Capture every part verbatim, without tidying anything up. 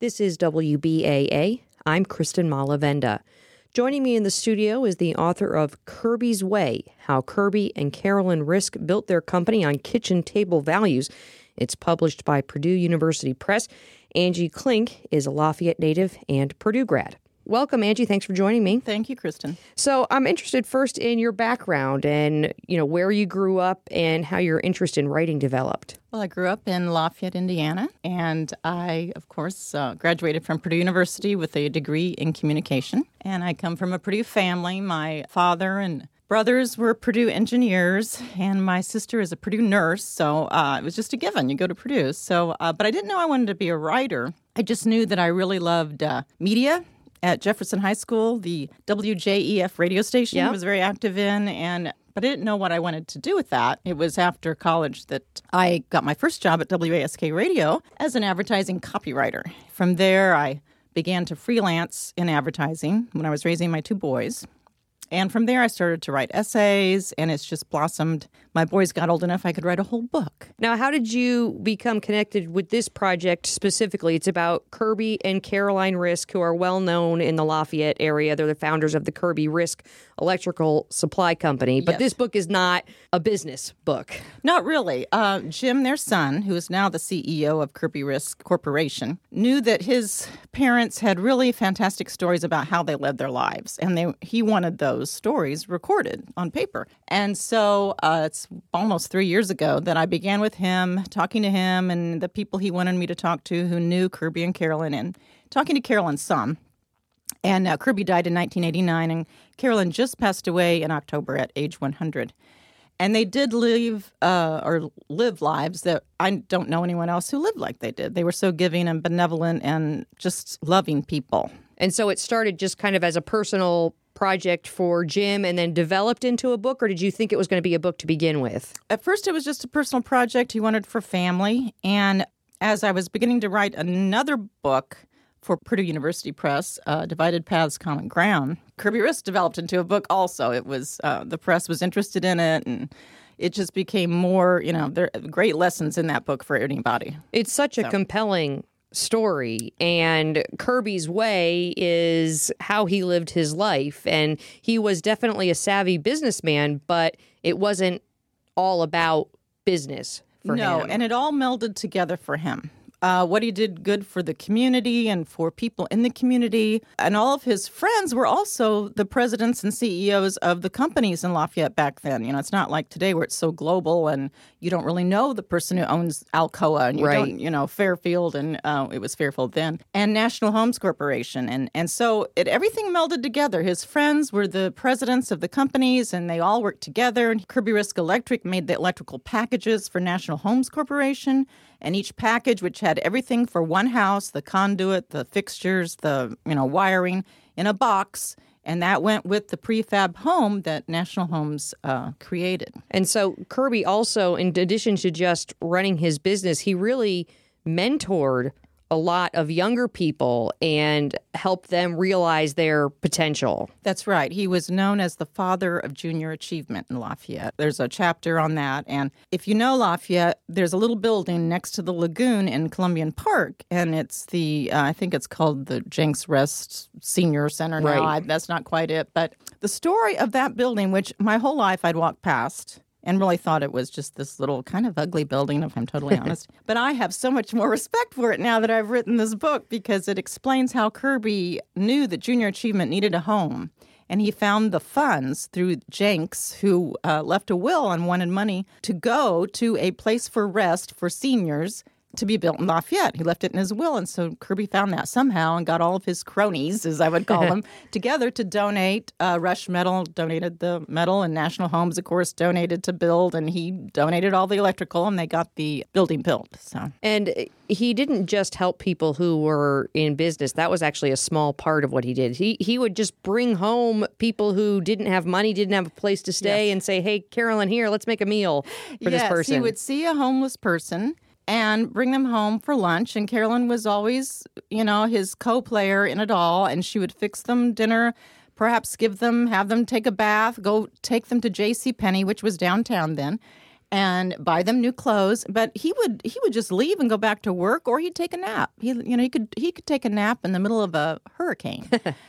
This is W B A A. I'm Kristen Malavenda. Joining me in the studio is the author of Kirby's Way, How Kirby and Carolyn Risk Built Their Company on Kitchen Table Values. It's published by Purdue University Press. Angie Klink is a Lafayette native and Purdue grad. Welcome, Angie. Thanks for joining me. Thank you, Kristen. So I'm interested first in your background and, you know, where you grew up and how your interest in writing developed. Well, I grew up in Lafayette, Indiana, and I, of course, uh, graduated from Purdue University with a degree in communication. And I come from a Purdue family. My father and brothers were Purdue engineers, and my sister is a Purdue nurse, so uh, it was just a given. You go to Purdue. So, uh, but I didn't know I wanted to be a writer. I just knew that I really loved uh, media. At Jefferson High School, the W J E F radio station yeah. I was very active in, and but I didn't know what I wanted to do with that. It was after college that I got my first job at W A S K Radio as an advertising copywriter. From there, I began to freelance in advertising when I was raising my two boys. And from there, I started to write essays, and it's just blossomed. My boys got old enough I could write a whole book. Now, how did you become connected with this project specifically? It's about Kirby and Caroline Risk, who are well known in the Lafayette area. They're the founders of the Kirby Risk Electrical Supply Company. But Yes. this book is not a business book. Not really. Uh, Jim, their son, who is now the C E O of Kirby Risk Corporation, knew that his parents had really fantastic stories about how they led their lives, and they he wanted those stories recorded on paper. And so uh, it's almost three years ago that I began with him, talking to him and the people he wanted me to talk to who knew Kirby and Carolyn, and talking to Carolyn some. And uh, Kirby died in nineteen eighty-nine, and Carolyn just passed away in October at age one hundred. And they did live uh, or live lives that I don't know anyone else who lived like they did. They were so giving and benevolent and just loving people. And so it started just kind of as a personal project for Jim and then developed into a book, or did you think it was going to be a book to begin with? At first, it was just a personal project he wanted for family. And as I was beginning to write another book for Purdue University Press, uh, Divided Paths, Common Ground, Kirby Risk developed into a book also. It was, uh, the press was interested in it, and it just became more, you know, there are great lessons in that book for anybody. It's such a So. compelling story, and Kirby's Way is how he lived his life, and he was definitely a savvy businessman, but it wasn't all about business for no, him. and it all melded together for him. Uh, what he did good for the community and for people in the community. And all of his friends were also the presidents and C E Os of the companies in Lafayette back then. You know, it's not like today where it's so global and you don't really know the person who owns Alcoa and you Right. don't, you know, Fairfield, and uh, it was Fairfield then, and National Homes Corporation. And, and so it everything melded together. His friends were the presidents of the companies, and they all worked together. And Kirby Risk Electric made the electrical packages for National Homes Corporation. And each package, which had everything for one house, the conduit, the fixtures, the, you know, wiring, in a box. And that went with the prefab home that National Homes uh, created. And so Kirby also, in addition to just running his business, he really mentored a lot of younger people and helped them realize their potential. That's right. He was known as the father of junior achievement in Lafayette. There's a chapter on that. And if you know Lafayette, there's a little building next to the lagoon in Columbian Park. And it's the, uh, I think it's called the Jenks Rest Senior Center now. Right. I, that's not quite it. But the story of that building, which my whole life I'd walked past and really thought it was just this little kind of ugly building, if I'm totally honest. But I have so much more respect for it now that I've written this book, because it explains how Kirby knew that junior achievement needed a home. And he found the funds through Jenks, who uh, left a will and wanted money to go to a place for rest for seniors to be built in Lafayette. He left it in his will, and so Kirby found that somehow and got all of his cronies, as I would call them, together to donate. Uh, Rush Metal donated the metal, and National Homes, of course, donated to build, and he donated all the electrical, and they got the building built. So, And he didn't just help people who were in business. That was actually a small part of what he did. He he would just bring home people who didn't have money, didn't have a place to stay, Yes. and say, hey, Carolyn, here, let's make a meal for yes, this person. he would see a homeless person and bring them home for lunch. And Carolyn was always, you know, his co-player in it all. And she would fix them dinner, perhaps give them, have them take a bath, go take them to JCPenney, which was downtown then. and buy them new clothes. But he would he would just leave and go back to work, or he'd take a nap. He you know he could he could take a nap in the middle of a hurricane.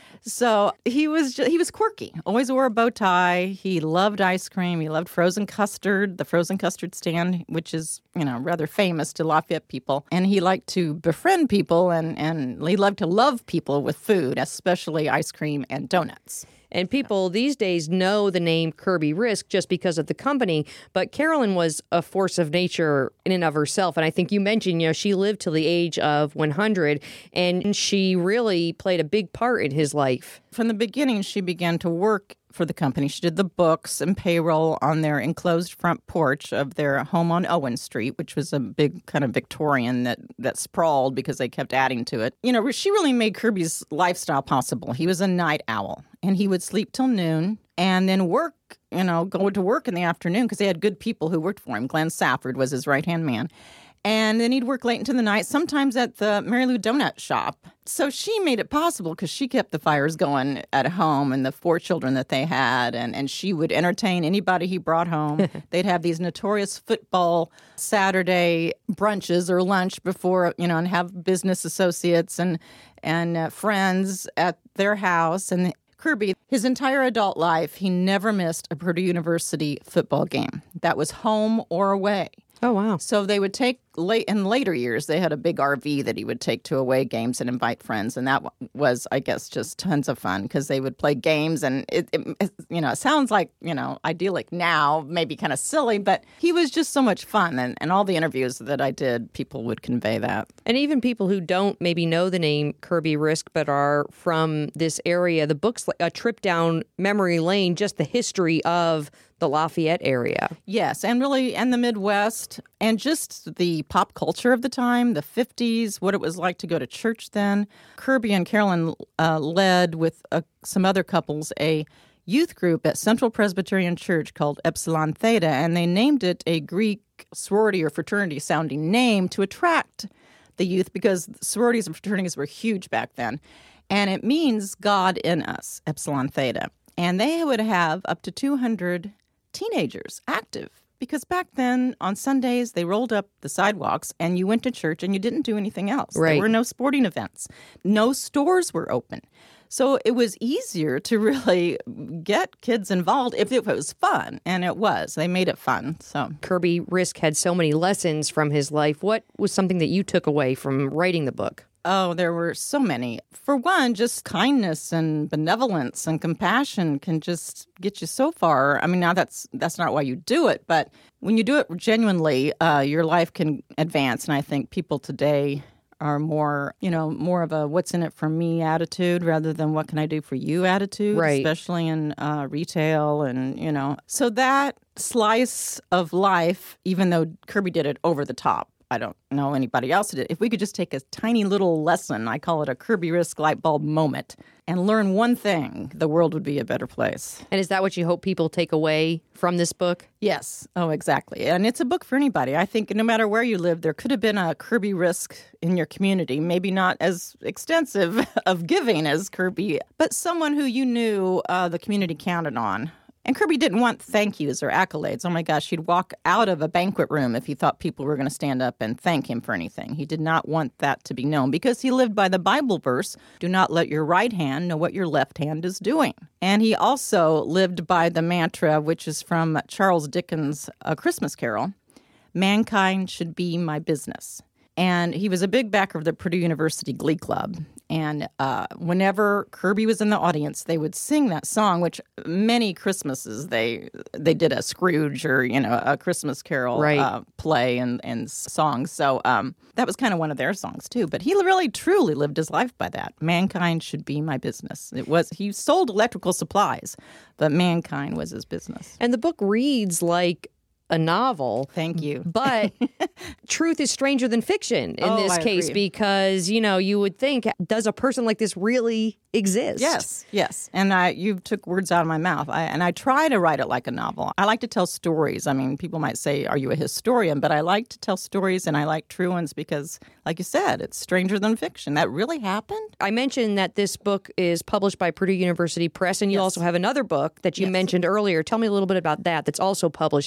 So he was just, he was quirky. Always wore a bow tie. He loved ice cream. He loved frozen custard, the frozen custard stand, which is, you know, rather famous to Lafayette people. And he liked to befriend people, and, and he loved to love people with food, especially ice cream and donuts. And people these days know the name Kirby Risk just because of the company. But Carolyn was a force of nature in and of herself. And I think you mentioned, you know, she lived till the age of one hundred, and she really played a big part in his life. From the beginning, she began to work for the company. She did the books and payroll on their enclosed front porch of their home on Owen Street, which was a big kind of Victorian that, that sprawled because they kept adding to it. You know, she really made Kirby's lifestyle possible. He was a night owl, and he would sleep till noon and then work, you know, go to work in the afternoon because they had good people who worked for him. Glenn Safford was his right-hand man. And then he'd work late into the night, sometimes at the Mary Lou Donut Shop. So she made it possible because she kept the fires going at home and the four children that they had. And, and she would entertain anybody he brought home. They'd have these notorious football Saturday brunches or lunch before, you know, and have business associates and, and uh, friends at their house. And Kirby, his entire adult life, he never missed a Purdue University football game. That was home or away. Oh, wow. So they would take, late in later years, they had a big R V that he would take to away games and invite friends. And that was, I guess, just tons of fun because they would play games. And, it, it, you know, it sounds like, you know, idyllic now, maybe kind of silly, but he was just so much fun. And, and all the interviews that I did, people would convey that. And even people who don't maybe know the name Kirby Risk but are from this area, the book's a trip down memory lane, just the history of the Lafayette area. Yes, and really, and the Midwest, and just the pop culture of the time, the fifties, what it was like to go to church then. Kirby and Carolyn uh, led with uh, some other couples a youth group at Central Presbyterian Church called Epsilon Theta, and they named it a Greek sorority or fraternity sounding name to attract the youth because sororities and fraternities were huge back then. And it means God in us, Epsilon Theta. And they would have up to two hundred teenagers active because back then on Sundays they rolled up the sidewalks and you went to church and you didn't do anything else. Right. There were no sporting events. No stores were open. So it was easier to really get kids involved if it was fun, and it was. They made it fun. So Kirby Risk had so many lessons from his life. What was something that you took away from writing the book? Oh, there were so many. For one, just kindness and benevolence and compassion can just get you so far. I mean, now that's that's not why you do it, but when you do it genuinely, uh, your life can advance. And I think people today are more, you know, more of a what's in it for me attitude rather than what can I do for you attitude, right. Especially in uh, retail and, you know. So that slice of life, even though Kirby did it over the top, I don't know anybody else did it. If we could just take a tiny little lesson, I call it a Kirby Risk light bulb moment, and learn one thing, the world would be a better place. And is that what you hope people take away from this book? Yes. Oh, exactly. And it's a book for anybody. I think no matter where you live, there could have been a Kirby Risk in your community, maybe not as extensive of giving as Kirby, but someone who you knew uh, the community counted on. And Kirby didn't want thank yous or accolades. Oh, my gosh, he'd walk out of a banquet room if he thought people were going to stand up and thank him for anything. He did not want that to be known because he lived by the Bible verse, do not let your right hand know what your left hand is doing. And he also lived by the mantra, which is from Charles Dickens' A Christmas Carol, mankind should be my business. And he was a big backer of the Purdue University Glee Club. And uh, whenever Kirby was in the audience, they would sing that song, which many Christmases they they did a Scrooge or, you know, a Christmas Carol right. uh, play and, and songs. So um, that was kind of one of their songs, too. But he really, truly lived his life by that. Mankind should be my business. It was he sold electrical supplies, but mankind was his business. And the book reads like a novel. Thank you. But truth is stranger than fiction in oh, this I case agree. Because, you know, you would think, does a person like this really exist? Yes, yes. And I, you took words out of my mouth. I, and I try to write it like a novel. I like to tell stories. I mean, people might say, are you a historian? But I like to tell stories, and I like true ones because, like you said, it's stranger than fiction. That really happened? I mentioned that this book is published by Purdue University Press, and you Yes. also have another book that you Yes. mentioned earlier. Tell me a little bit about that that's also published by Purdue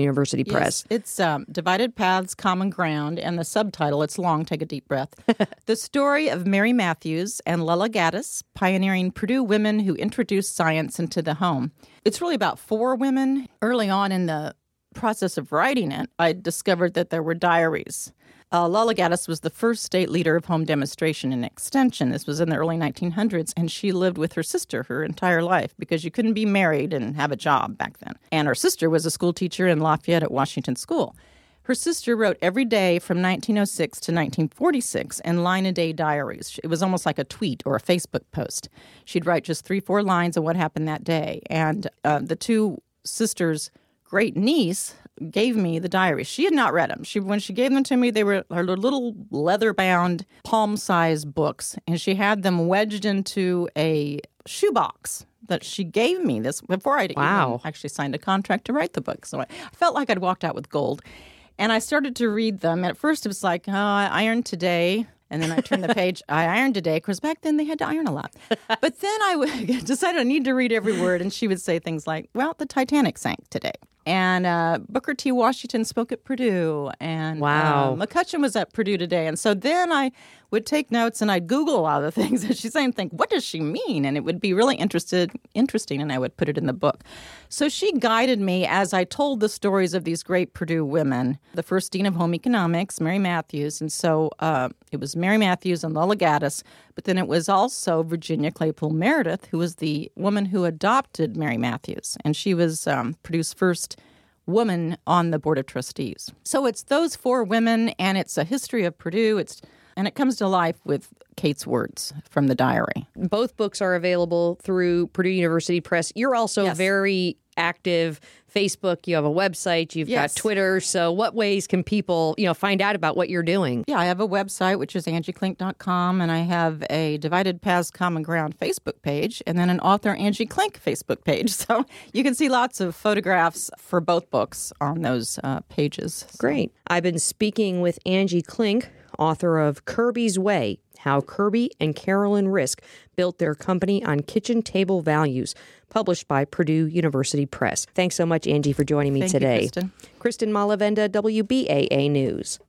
University Yes, Press. it's um, Divided Paths, Common Ground, and the subtitle, it's long, take a deep breath. The story of Mary Matthews and Lella Gaddis, pioneering Purdue women who introduced science into the home. It's really about four women. Early on in the process of writing it, I discovered that there were diaries. Uh, Lella Gaddis was the first state leader of home demonstration and extension. This was in the early nineteen hundreds, and she lived with her sister her entire life because you couldn't be married and have a job back then. And her sister was a school teacher in Lafayette at Washington School. Her sister wrote every day from nineteen oh six to nineteen forty-six in line-a-day diaries. It was almost like a tweet or a Facebook post. She'd write just three, four lines of what happened that day. And uh, the two sisters' great niece gave me the diaries. She had not read them. She, when she gave them to me, they were her little leather-bound, palm-sized books, and she had them wedged into a shoebox that she gave me this before I Wow. even actually signed a contract to write the book. So I felt like I'd walked out with gold. And I started to read them. At first, it was like, oh, I ironed today. And then I turned the page, I ironed today, because back then they had to iron a lot. But then I w- decided I need to read every word, and she would say things like, well, the Titanic sank today. And uh, Booker T. Washington spoke at Purdue. And Wow. uh, McCutcheon was at Purdue today. And so then I would take notes and I'd Google a lot of the things that she's saying and think, what does she mean? And it would be really interested, interesting, and I would put it in the book. So she guided me as I told the stories of these great Purdue women. The first dean of home economics, Mary Matthews. And so uh, it was Mary Matthews and Lella Gaddis, but then it was also Virginia Claypool Meredith, who was the woman who adopted Mary Matthews. And she was um, Purdue's first woman on the Board of Trustees. So it's those four women, and it's a history of Purdue. It's and it comes to life with Kate's words from the diary. Both books are available through Purdue University Press. You're also Yes. very active. Facebook, you have a website, you've Yes. got Twitter. So what ways can people, you know, find out about what you're doing? Yeah, I have a website, which is angie klink dot com, and I have a Divided Paths Common Ground Facebook page, and then an author Angie Klink Facebook page. So you can see lots of photographs for both books on those uh, pages. So- Great. I've been speaking with Angie Klink, author of Kirby's Way, How Kirby and Carolyn Risk Built Their Company on Kitchen Table Values, published by Purdue University Press. Thanks so much, Angie, for joining me Thank you, today. Kristen. Kristen Malavenda, W B A A News.